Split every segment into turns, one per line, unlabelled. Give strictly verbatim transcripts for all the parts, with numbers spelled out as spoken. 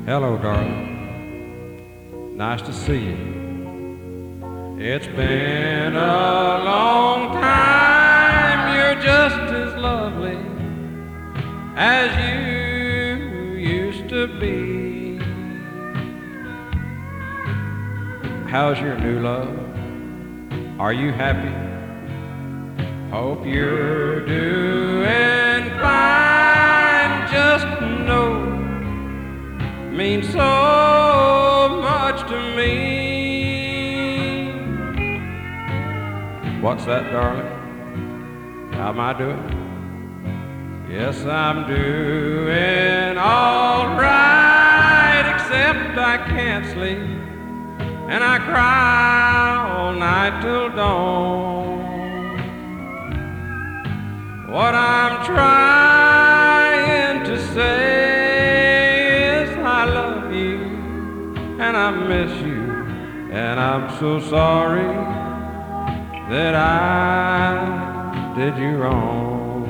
Hello, darling. Nice to see you. It's been a long time. You're just as lovely as you used to be. How's your new love? Are you happy? Hope you're doing fine. Just know means so much to me. What's that, darling? How am I doing? Yes, I'm doing all right, except I can't sleep, and I cry all night till dawn. What I'm trying to say is I love you, and I miss you, and I'm so sorry that I did you wrong.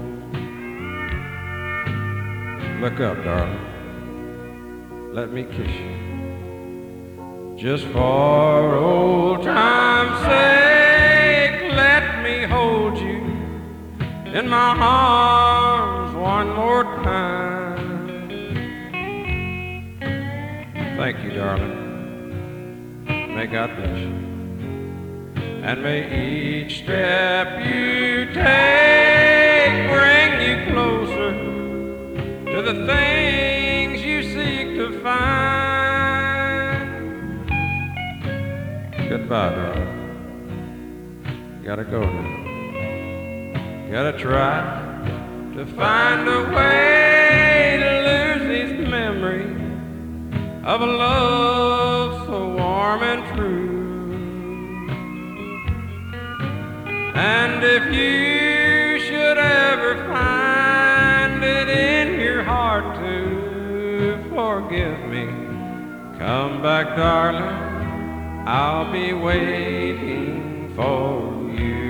Look up, darling. Let me kiss you. Just for old time's sake, let me hold you in my arms one more time. Thank you, darling. May God bless you. And may each step you take bring you closer to the things you seek to find. Goodbye, darling. Gotta go now. Gotta try to find a way to lose these memories of a love so warm and true. And if you should ever find it in your heart to forgive me, come back, darling, I'll be waiting for you.